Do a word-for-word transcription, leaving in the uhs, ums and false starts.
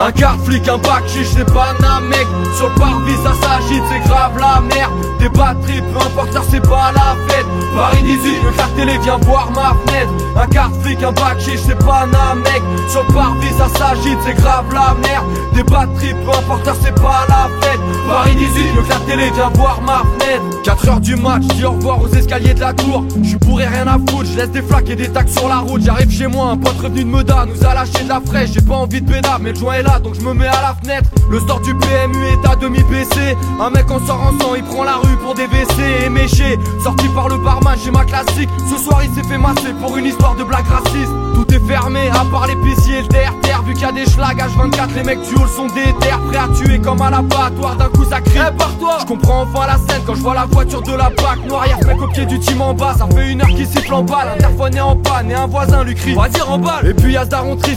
Un quart flic, un bac chiche, c'est pas un mec. Sur le parvis ça s'agite, c'est grave la merde. Des batteries, peu importe ça c'est pas la fête. Paris dix-huit, le quart télé vient voir ma fenêtre. Un quart flic, un bac chiche, c'est pas un mec. Sur le parvis ça s'agite, c'est grave la merde. Des batteries, peu importe ça c'est pas la fête. Paris dix-huit, le quart télé vient voir ma fenêtre. Quatre heures du match, dis au revoir aux escaliers de la tour. J'suis bourré, rien à foutre, j'laisse des flaques et des tacs sur la route. J'arrive chez moi, un pote revenu de Meda nous a lâché de la fraîche. J'ai pas envie de pédale, mais le joint est là donc je me mets à la fenêtre. Le store du P M U est à demi baissé. Un mec en sort en sang, il prend la rue pour des W C éméchés. Sorti par le barman, j'ai ma classique. Ce soir il s'est fait masser pour une histoire de blague raciste. Tout est fermé, à part l'épicier et le terre-terre. Vu qu'il y a des schlags H vingt-quatre, les mecs du hall sont déter. Prêts à tuer comme à l'abattoir, d'un coup ça crie hey, par-toi. Je comprends enfin la scène quand je vois la voiture de la plaque noire. Y'a ce mec au pied du team en bas, ça fait une heure qu'il siffle en balle. L'interphone est en panne et un voisin lui crie vas-y remballe. Et puis y'a ce daron triste